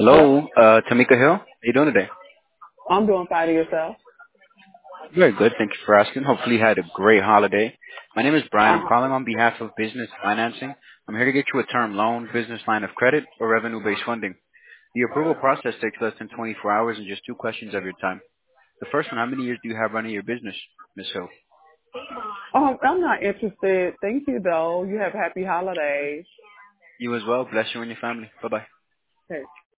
Hello? Hello, Tamika Hill. How you doing today? I'm doing fine to yourself. Very good. Thank you for asking. Hopefully you had a great holiday. My name is Brian. I'm Uh-huh. calling on behalf of Business Financing. I'm here to get you a term loan, business line of credit, or revenue-based funding. The approval process takes less than 24 hours and just two questions of your time. The first one, how many years do you have running your business, Ms. Hill? I'm not interested. Thank you, though. You have happy holidays. You as well. Bless you and your family. Bye-bye. Okay.